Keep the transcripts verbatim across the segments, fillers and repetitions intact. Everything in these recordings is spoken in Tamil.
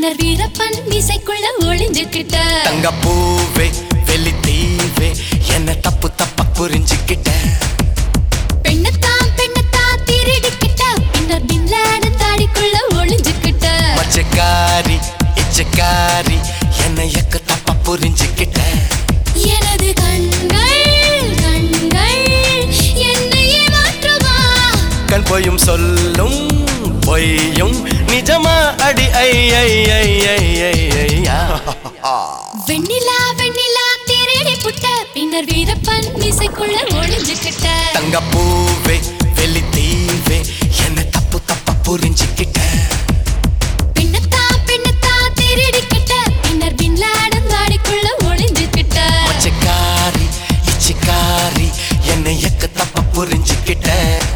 பின்னர் வீரப்பன் மீசைக்குள்ள ஒளிஞ்சுக்கிட்ட தங்கப்பூவே வெளித்தீவே என்ன தப்பு தப்பா புரிஞ்சுக்கிட்ட பெண்ணத்தான் பெண்ணத்தான் திருடிக்கிட்ட பின்னர் பின்லாடன் தாடிக்குள்ள ஒளிஞ்சுக்கிட்ட மச்சக்காரி இச்சக்காரி என்ன எக்க தப்பா புரிஞ்சுக்கிட்ட எனது கண்கள் கண்கள் என்னையே மாற்றுமா கண் போயும் சொல்லும் பொய்யும் நிஜமா அடி ஐ ஐ ஐ ஐ ஐ ஐயா வெண்ணிலா வெண்ணிலா திருடி புட்ட பின்னர் வீரப்பன் மீசைக்குள்ள ஒளிஞ்சுக்கிட்ட தங்கப்பூவே வெளித்தீவே என்ன தப்பு தப்பா புரிஞ்சுக்கிட்ட பெண்ணத்தான் பெண்ணத்தான் திருடிக்கிட்ட பின்னர் பின்லாடன் தாடிக்குள்ள ஒளிஞ்சுக்கிட்ட மச்சக்காரி இச்சக்காரி என்ன எக்க தப்பா புரிஞ்சுக்கிட்ட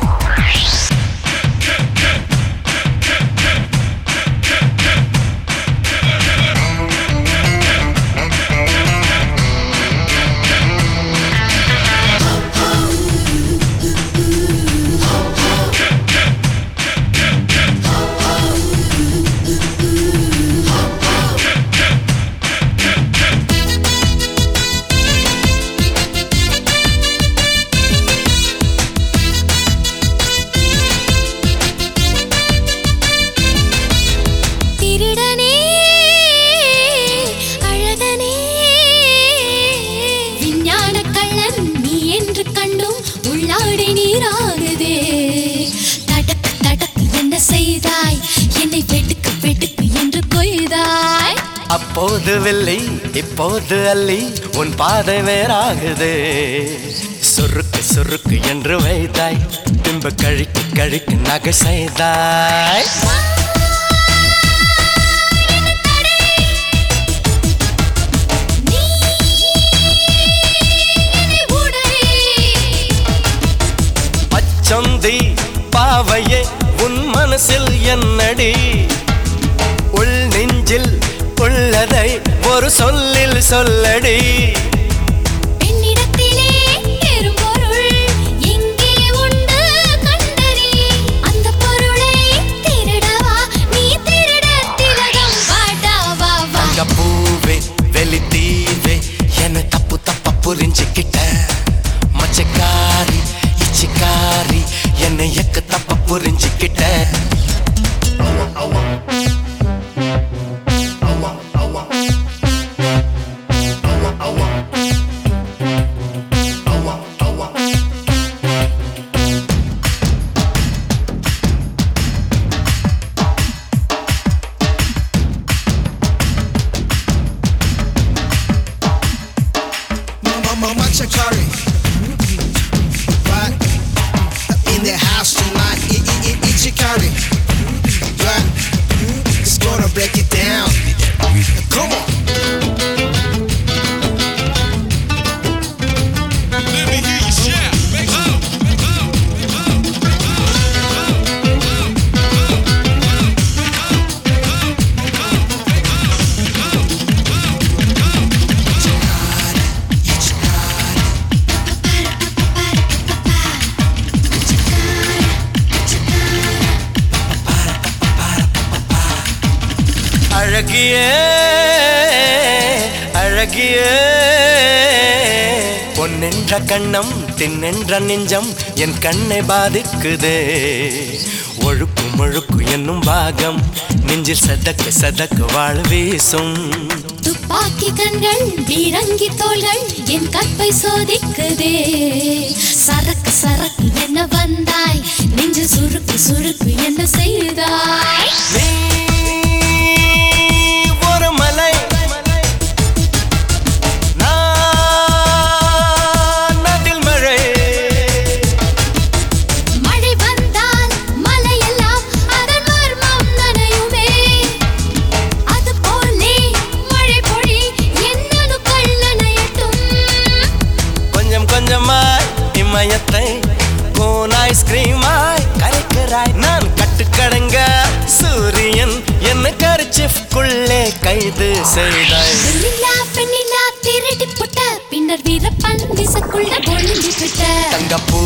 அப்போது வெள்ளி இப்போது அள்ளி உன் பாதை வேறாகுது சுருக்கு சுருக்கு என்று வைத்தாய் பின்பு கழிக்கு கழிக்கு நகை செய்தாய் பச்சந்தி பாவையே உன் மனசில் என்னடி உள் நெஞ்சில் உள்ளதை ஒரு சொல்லில் சொல்லடி பெண்ணிடத்திலே பெரும்பொருள் எங்கே உண்டு கண்டறி அந்த பொருளை திருடவா நீ திருட திலகம் பாடாவா தங்கப்பூவே வெளித்தீவே என்ன தப்பு தப்பா புரிஞ்சுக்கிட்ட மச்சக்காரி இச்சக்காரி என்ன எக்க தப்பா புரிஞ்சுக்கிட்ட Machakari, right? In the house tonight, Ichikari, right? It's gonna break it down. Come on. Let me hear you shout. Make up. அழகியே அழகியே பொன்னென்ற கண்ணம் தின்னென்ற நெஞ்சம் என் கண்ணை பாதிக்குதே ஒழுக்கு முழுக்கு என்னும் பாகம் நெஞ்சில் சதக்கு சதக்கு வாழ் வீசும் துப்பாக்கி கண்கள் பீரங்கி தோள்கள் என் கற்பை சோதிக்குதே சரக்கு சரக்கு என்ன வந்தாய் நெஞ்சு சுருக்கு சுருக்கு என்ன செய்தாய் கோன் ஐஸ்கிரீமாய் கரைக்கிறாய் நான் கட்டுக்கடங்க சூரியன் என்ன கர்ச்சிஃப்குள்ளே கைது செய்தாய் வெண்ணிலா வெண்ணிலா திருடி புட்ட பின்னர் வீரப்பன் மீசைக்குள்ள ஒளிஞ்சுக்கிட்ட தங்கப்பூ